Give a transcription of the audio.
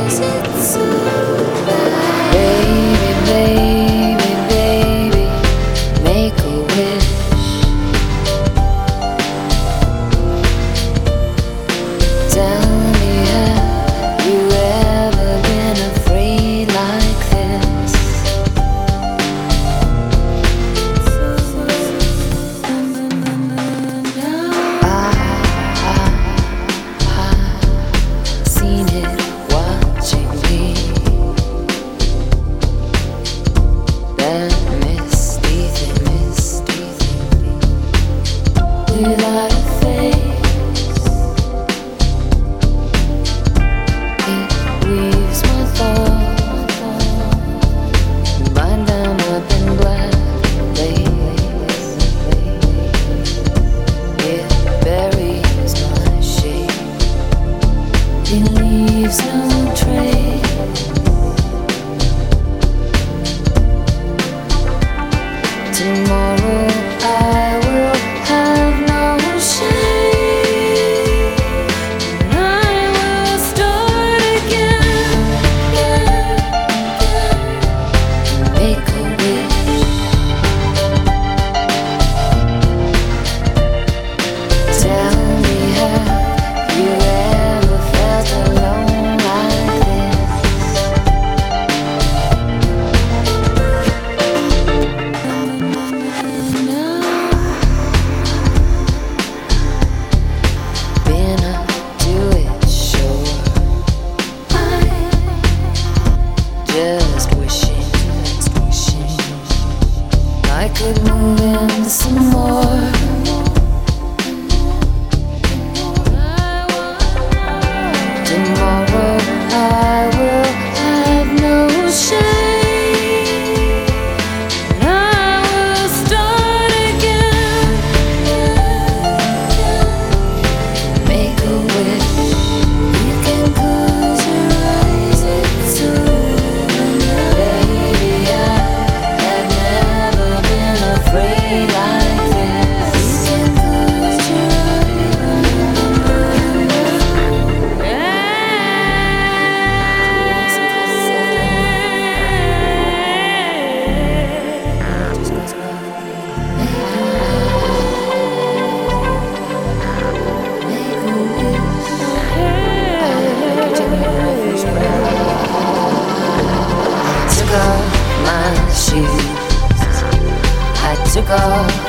Without a face, it weaves my thoughts, bind them up in black lace. It buries my shape, it leaves no trace. Tomorrow I will have no shame, and I will start again, make a wish. Tell me, have you ever felt alone like this? Been up to it, sure. Just wishing I could move into some more. Tomorrow I will have no shame, and I will start again, make a wish. You can close your eyes, it's over. Baby, I have never been afraid like this. You can close your I took off my shoes, I took off